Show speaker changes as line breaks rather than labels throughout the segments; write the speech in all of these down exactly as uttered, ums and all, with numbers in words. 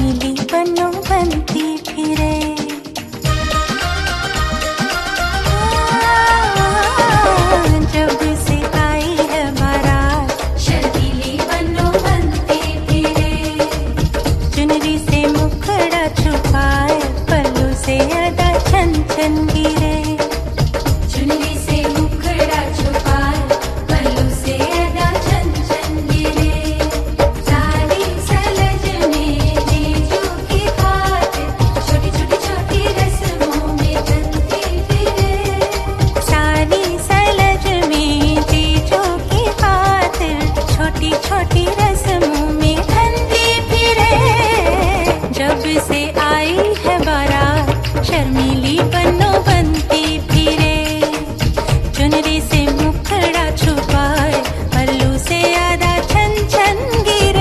शर्मीली बनो बनती फिरे। जब से आई है बारात शर्मीली बनो बनती फिरे। चुनरी से मुखड़ा छुपाए पल्लू से अदा छन छन गिरे। चुनरी से मुखड़ा छुपाए पल्लू से अदा छन छन गिरे। सारी सलज में जीजू की खातिर छोटी छोटी छोटी रस्मों में बनती फिरे। सारी सलज में जीजू की खातिर छोटी छोटी रस्मों में बनती फिरे। जब से आई है बारात शर्मीली बनो बनती फिरे। चुनरी से मुखड़ा छुपाए पल्लू से आधा छन छन गिरे।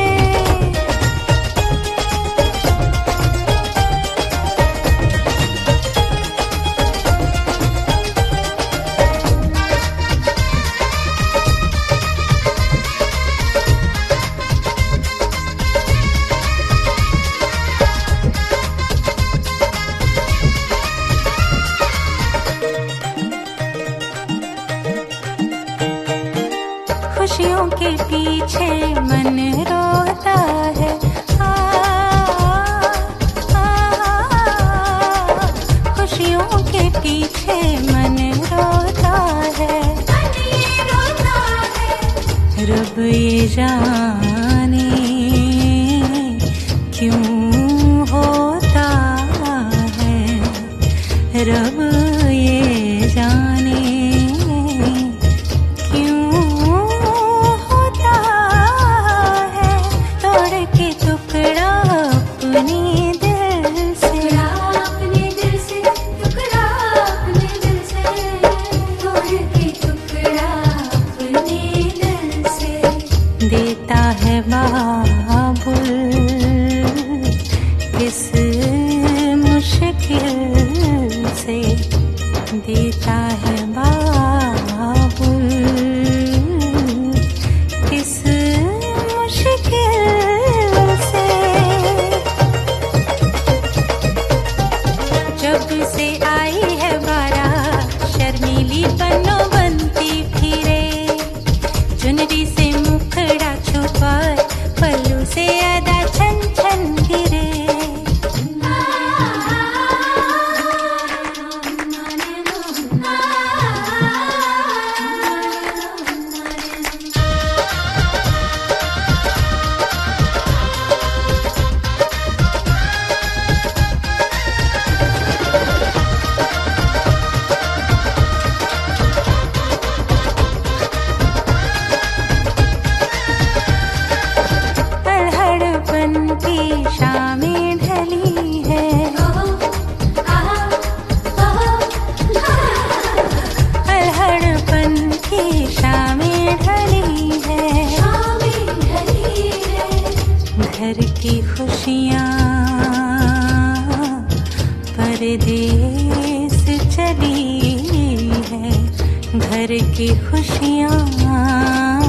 खुशियों के पीछे मन रोता है। आ, आ, आ, खुशियों के पीछे मन रोता है। रोता है रब ये जाने क्यों होता है। रब ये जाने देता है बाबुल किस मुश्किल से। देता है बाबुल किस मुश्किल से। जब से आई है बारात शर्मीली बनो बनती फिरे। चुनरी से मुखड़ा छुपाए पल्लू से आधा छन छन गिरे। की शामें ढली है। अल्हड़पन की शामें ढली है। घर की खुशियाँ परदेस चली है। घर की खुशियाँ